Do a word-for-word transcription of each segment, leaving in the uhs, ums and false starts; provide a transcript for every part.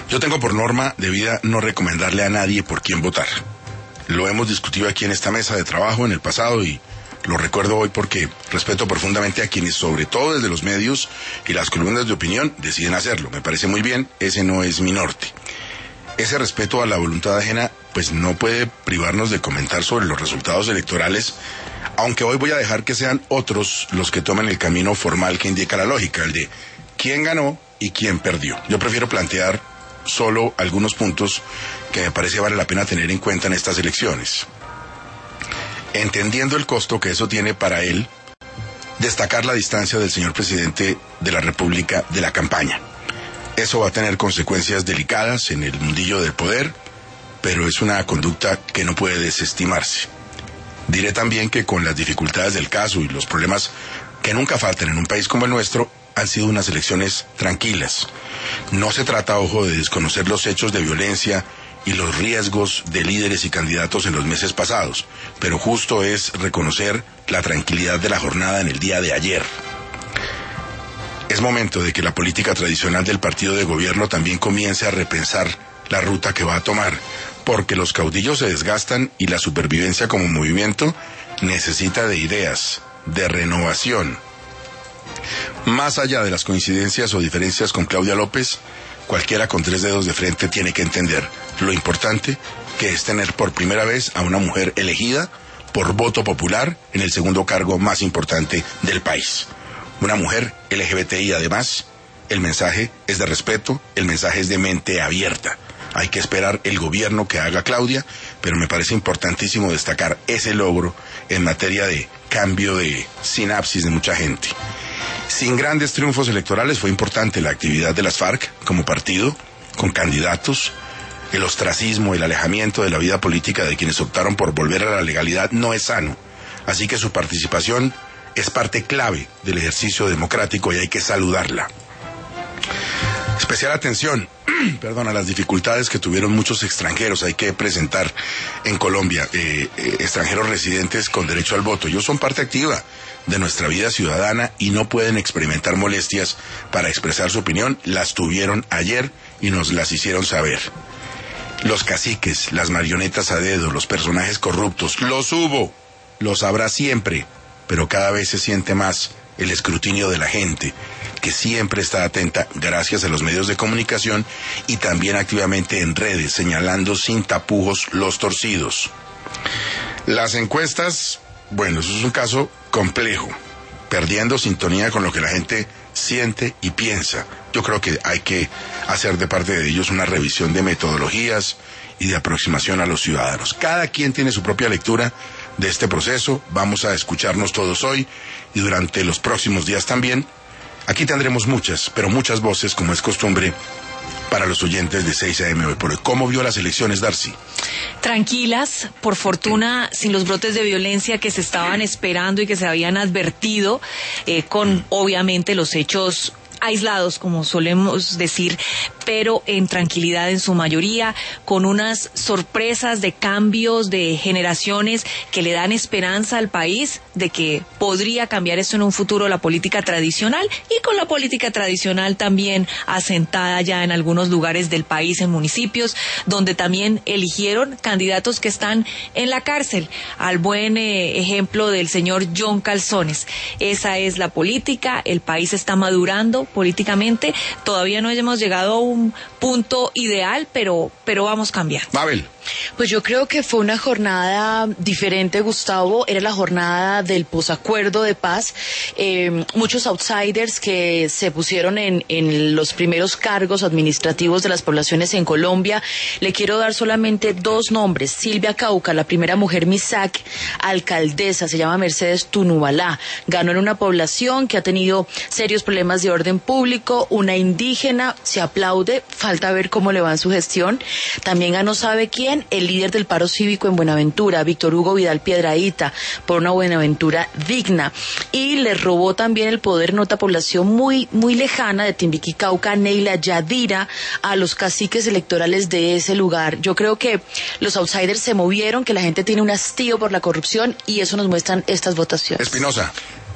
Yo tengo por norma de vida no recomendarle a nadie por quién votar. Lo hemos discutido aquí en esta mesa de trabajo en el pasado y lo recuerdo hoy porque respeto profundamente a quienes, sobre todo desde los medios y las columnas de opinión, deciden hacerlo. Me parece muy bien, ese no es mi norte. Ese respeto a la voluntad ajena pues no puede privarnos de comentar sobre los resultados electorales, aunque hoy voy a dejar que sean otros los que tomen el camino formal que indica la lógica, el de quién ganó y quién perdió. Yo prefiero plantear solo algunos puntos que me parece vale la pena tener en cuenta en estas elecciones. Entendiendo el costo que eso tiene para él, destacar la distancia del señor presidente de la República de la campaña. Eso va a tener consecuencias delicadas en el mundillo del poder, pero es una conducta que no puede desestimarse. Diré también que con las dificultades del caso y los problemas que nunca faltan en un país como el nuestro, han sido unas elecciones tranquilas. No se trata, ojo, de desconocer los hechos de violencia y los riesgos de líderes y candidatos en los meses pasados, pero justo es reconocer la tranquilidad de la jornada en el día de ayer. Es momento de que la política tradicional del partido de gobierno también comience a repensar la ruta que va a tomar, porque los caudillos se desgastan y la supervivencia como movimiento necesita de ideas, de renovación. Más allá de las coincidencias o diferencias con Claudia López, cualquiera con tres dedos de frente tiene que entender lo importante que es tener por primera vez a una mujer elegida por voto popular en el segundo cargo más importante del país. Una mujer L G B T I además. El mensaje es de respeto, el mensaje es de mente abierta. Hay que esperar el gobierno que haga Claudia, pero me parece importantísimo destacar ese logro en materia de cambio de sinapsis de mucha gente. Sin grandes triunfos electorales fue importante la actividad de las FARC como partido, con candidatos. El ostracismo, el alejamiento de la vida política de quienes optaron por volver a la legalidad no es sano. Así que su participación es parte clave del ejercicio democrático y hay que saludarla. Especial atención, perdón, a las dificultades que tuvieron muchos extranjeros. Hay que presentar en Colombia eh, eh, extranjeros residentes con derecho al voto. Ellos son parte activa de nuestra vida ciudadana y no pueden experimentar molestias para expresar su opinión. Las tuvieron ayer y nos las hicieron saber. Los caciques, las marionetas a dedo, los personajes corruptos, los hubo, los habrá siempre, pero cada vez se siente más el escrutinio de la gente, que siempre está atenta gracias a los medios de comunicación y también activamente en redes, señalando sin tapujos los torcidos. Las encuestas, bueno, eso es un caso complejo, perdiendo sintonía con lo que la gente siente y piensa. Yo creo que hay que hacer de parte de ellos una revisión de metodologías y de aproximación a los ciudadanos. Cada quien tiene su propia lectura de este proceso. Vamos a escucharnos todos hoy y durante los próximos días también. Aquí tendremos muchas, pero muchas voces, como es costumbre, para los oyentes de seis a eme hoy por hoy. ¿Cómo vio las elecciones, Darcy? Tranquilas, por fortuna, sin los brotes de violencia que se estaban esperando y que se habían advertido, eh, con obviamente los hechos aislados, como solemos decir, pero en tranquilidad en su mayoría, con unas sorpresas de cambios de generaciones que le dan esperanza al país de que podría cambiar esto en un futuro, la política tradicional, y con la política tradicional también asentada ya en algunos lugares del país, en municipios, donde también eligieron candidatos que están en la cárcel, al buen eh, ejemplo del señor John Calzones. Esa es la política, el país está madurando políticamente, todavía no hemos llegado a un punto ideal, pero, pero vamos cambiando. Mabel. Pues yo creo que fue una jornada diferente, Gustavo. Era la jornada del posacuerdo de paz. Eh, muchos outsiders que se pusieron en, en los primeros cargos administrativos de las poblaciones en Colombia. Le quiero dar solamente dos nombres. Silvia Cauca, la primera mujer Misak, alcaldesa, se llama Mercedes Tunubalá. Ganó en una población que ha tenido serios problemas de orden público. Una indígena, se aplaude, falta ver cómo le va en su gestión. También ganó, ¿sabe quién? El líder del paro cívico en Buenaventura, Víctor Hugo Vidal Piedrahíta, por una Buenaventura digna. Y le robó también el poder en otra población muy, muy lejana de Timbiquí, Cauca, Neila Yadira, a los caciques electorales de ese lugar. Yo creo que los outsiders se movieron, que la gente tiene un hastío por la corrupción y eso nos muestran estas votaciones. Espinosa.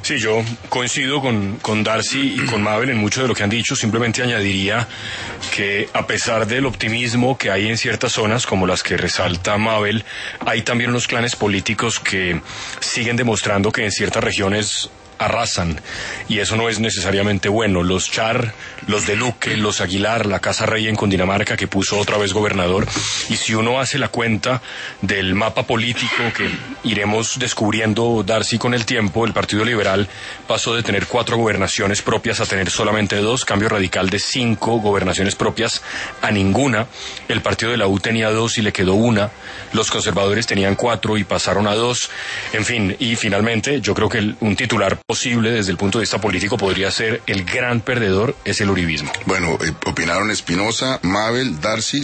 Sí, yo coincido con, con Darcy y con Mabel en mucho de lo que han dicho. Simplemente añadiría que a pesar del optimismo que hay en ciertas zonas, como las que resalta Mabel, hay también unos clanes políticos que siguen demostrando que en ciertas regiones arrasan, y eso no es necesariamente bueno. Los Char, los de Luque, los Aguilar, la Casa Rey en Cundinamarca, que puso otra vez gobernador, y si uno hace la cuenta del mapa político que iremos descubriendo, Darcy, con el tiempo, el Partido Liberal pasó de tener cuatro gobernaciones propias a tener solamente dos, Cambio Radical de cinco gobernaciones propias a ninguna, el Partido de la U tenía dos y le quedó una, los conservadores tenían cuatro y pasaron a dos, en fin, y finalmente yo creo que el, un titular posible desde el punto de vista político podría ser: el gran perdedor es el uribismo. Bueno, eh, opinaron Espinosa, Mabel, Darcy,